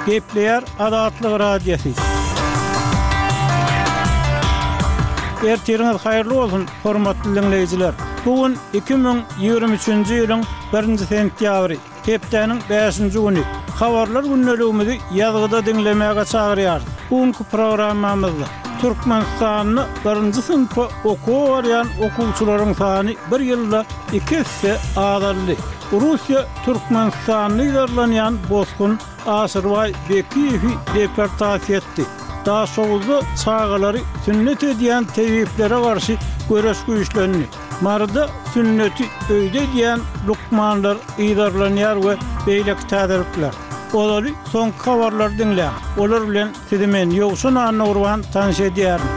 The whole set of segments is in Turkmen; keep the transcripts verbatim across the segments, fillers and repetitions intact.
Gepleyer Adatlyk radiosu. Ertiriniz hayırlı bolsun, hormatly dinleyijiler. Bugün iki ming ýygrimi üçinji ýylyň birinji sentýabry, hepdeniň beşinji güni. Habarlar günneligimizi ýazgyda dinlemäge çagyrýar. Bugünkü programmamyzda Türkmenistanyny birinji sınıfa okuw barýan okuwçylaryň sany bir ýylda iki hisse azaldy. Russiýa Türkmenistanyny ýerlenýän bozgun Aşyrbay Bekiýewi deportasiýa etdi. Daha soğuzda çağaları sünnet ediyen teviplere karşı göreş güýçlerini. Marada sünneti öýde diyen lukmanlar iýdarlanýar we beýleki täderikler. Olary son habarlar dinleýär. Olar bilen sizi men Ýogşun Anurwan tanış edýärim.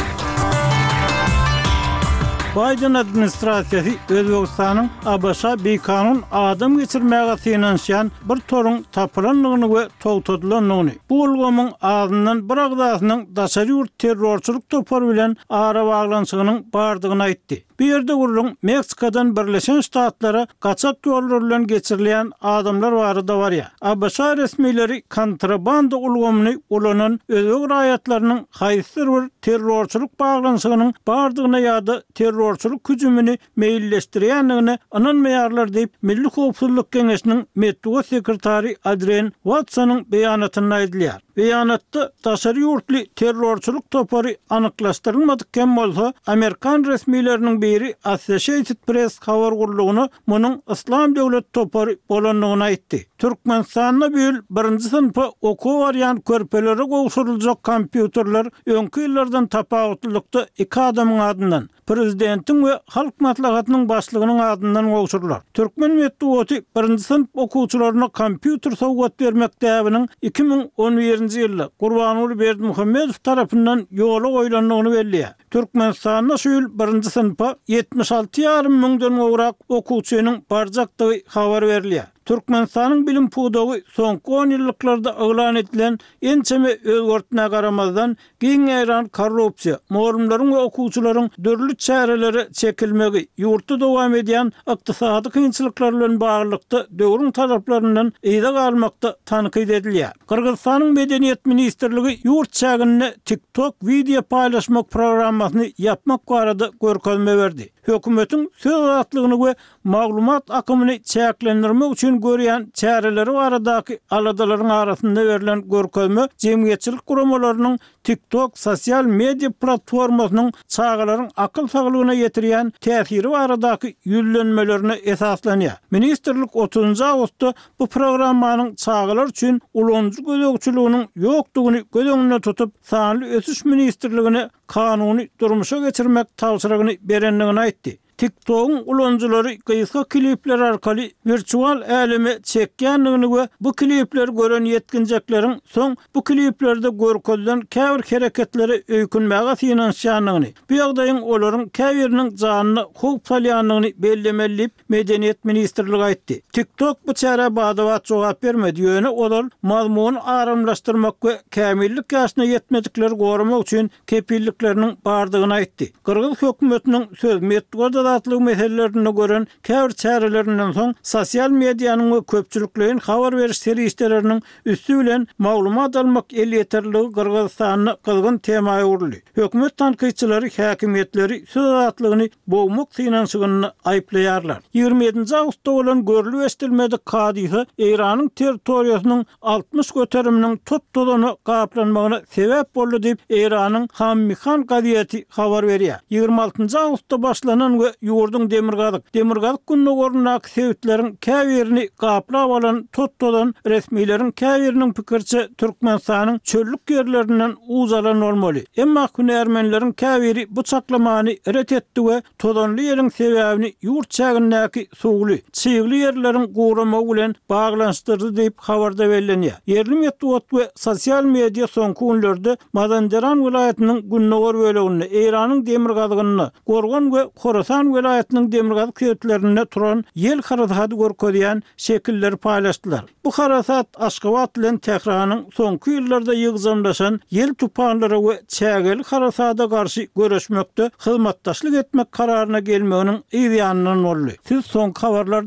Biden administrasiýasy Özbegistanyň A B S beýkanun adam geçirmäge synanşan bir torun tapylanlygyny we togtadylanlygyny. Bu ulgamyň ağzyndan bir agdasynyň daşary ýurt terrorçylyk topary bilen ara baglanşygynyň bardygyny aýtdy. Bu ýerde gurulun Meksikadan Birleşen Ştatlara kaçak ýollar bilen geçirilen adamlar bary da bar ýa. A B S resmileri kontrabanda ulgamyny ulanan özbek raýatlarynyň haýsy bir terrorçylyk baglanşygynyň bardygyna ýa-da terrorçylyk hüjümini meýilleşdirýändigini ananmaýarlar diýip Milli Howpsuzlyk Geňeşiniň medeniýet sekretary Adrian Watsonyň beýanatyny aýdylýar. Beýanatda daşary ýurtly terrorçylyk topary anyklaşdyrylmadykken bolsa, Amerikan resmileriniň biri Associated Press habar gurulugyny munyň İslam döwlet topary bolanlygyny aýtdy. Türkmenistanyna böl birinji sınıfa okuw barýan körpelere gowşuryljak kompýuterler öňkü ýyllardan tapawutlykda iki adamyň adyndan, prezidentiň we halk maslahatynyň başlygynyň adyndan gowşurlar. Türkmen medeniýeti birinji sınıf okuwçylaryna kompýuter sowgat bermek täbiniň iki ming on birinji ýylda Gurbanuly Berdimuhammedow tarapyndan ýola goýulanlygyny belliýär. Türkmenistanyna şol birinji sınıfa yetmiş alty ýarym müňden gowrak okuwçynyň barjakdygy habar berilýär. Türkmenistanyň bilim pudowy soňky on ýyllyklarda eglan edilen ençeme özgertine garamazdan giň ýaran korrupsiýa, morumlaryň we okuwçylaryň dörli çäreleri çekilmegi, ýurtda dowam edýän ykdysady kynçylyklar bilen baglykda döwrüň taraplaryndan eýde galmakda tanqid edilýär. Kyrgyzstanyň medeniýet ministrligi ýurt çägine TikTok video paýlaşmak programmasyny yapmak barada görkezme berdi. Hökümetiň söz azatlygyny we maglumat akymyny çäklendirmek üçin görýän çäreleri baradaky aladalaryň arasynda berilen görkezme jemgyýetçilik guramalarynyň TikTok sosial media platformasynyň çağalaryň akyl saglygyna ýetirýän täsiri baradaky ýüllenmelerini esaslanýar. Ministrlik otuzunji awgustda bu programmanyň çağalar üçin ulanjy gözegçiliginiň ýokdugyny göz tutup sanly ösüş ministrligine kanuny durmuşa geçirmek tawsyragyny berenligini aýtdy. TikTok'un ulanjylary gysga klipler arkaly virtual aleme çekýändigini we bu klipleri gören yetkinjekleriň soň bu kliplerde görkezlen käbir hereketleri öýkünmäge synanşýandygyny, bu ýagdaýyň olaryň käbiriniň janyny howp salýandygyny bellemelip Medeniýet ministrligi aýtdy. TikTok bu çäre badawat jogap bermedi ýöne olar mazmuny aramlaşdyrmak we kämillik ýaşyna ýetmedikleri goramak üçin kepillikleriniň bardygyny aýtdy. Kyrgyz hökümetiniň söz medeniýet atlyk meselelerine gören käbir çärelerinden soň sosial mediýanyň we köpçülikligiň habar beriş serýişleriniň üstü bilen maglumat almak el ýeterligi Kyrgyzstanyny kızgın temaýa uruldy. Hökümet tanqidçilari häkimetleri söz azatlygyny bowmak synanşygyny aýplaýarlar. ýygrimi ýedinji awgustda bolan görülip estilmedi kadisa Iranyň territoriýasynyň altmış göteriminiň tutdudany gaplanmagyna sebäp boldy diýip Iranyň Hammihan gaziýeti habar berýär. ýygrimi altynji awgustda başlanan we ýurdun demirgazyk demirgazyk gününe gornak sebäpleriň käbirini gaplap alan tutdudan resmilerin käbiriniň pikirçe Türkmenistanyň çöllük ýerlerinden uzalan bolmaly. Emma hünärmenleriň käbiri bu çaklamany ret etdi we todanly ýeriň sebäbini ýurt çägindäki suwly, çyýgly ýerleriň guramagy bilen baglanşdyrdy diýip habarda bellenýär. Yerli medeniýet we sosial media soňky günlerde Mazandaran vilayatynyň Günnowar böleginde Iranyň demirgazygyny gorgan we Khorasan vilayatynyň demirgazyk köýtlerinde turan ýel harasaty görkezýän şekilleri paýlaşdylar. Bu harasat Aşgabat bilen Tehranyň soňky ýyllarda ýygzamlaşan ýel tupanlary we çägeli harasata garşy göreşmekde hyzmatdaşlyk etmek kararyna gelmeginiň ýa-da boldy. Siz soňky habarlar